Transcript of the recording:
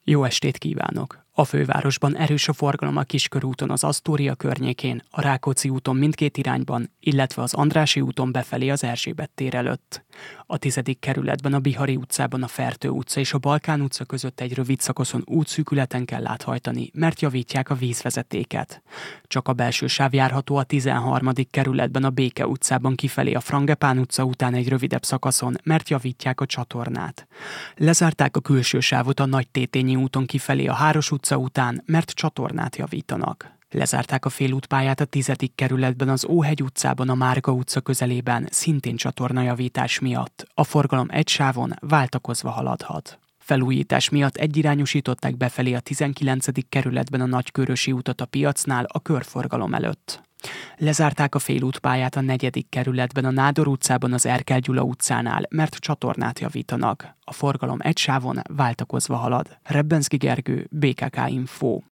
Jó estét kívánok! A fővárosban erős a forgalom a Kiskörúton az Asztória környékén, a Rákóczi úton mindkét irányban, illetve az Andrássy úton befelé az Erzsébet tér előtt. A 10. kerületben a Bihari utcában a Fertő utca és a Balkán utca között egy rövid szakaszon útszűkületen kell áthajtani, mert javítják a vízvezetéket. Csak a belső sáv járható a 13. kerületben a Béke utcában kifelé a Frangepán utca után egy rövidebb szakaszon, mert javítják a csatornát. Lezárták a külső sávot a Nagytétényi úton kifelé a Háros utca után, mert csatornát javítanak. Lezárták a félútpályát a 10. kerületben az Óhegy utcában a Márga utca közelében, szintén csatornajavítás miatt. A forgalom egy sávon váltakozva haladhat. Felújítás miatt egyirányosították befelé a 19. kerületben a Nagykőrösi utat a piacnál a körforgalom előtt. Lezárták a félútpályát a 4. kerületben a Nádor utcában az Erkel Gyula utcánál, mert csatornát javítanak. A forgalom egy sávon váltakozva halad. Rebbenszky Gergő, BKK Info.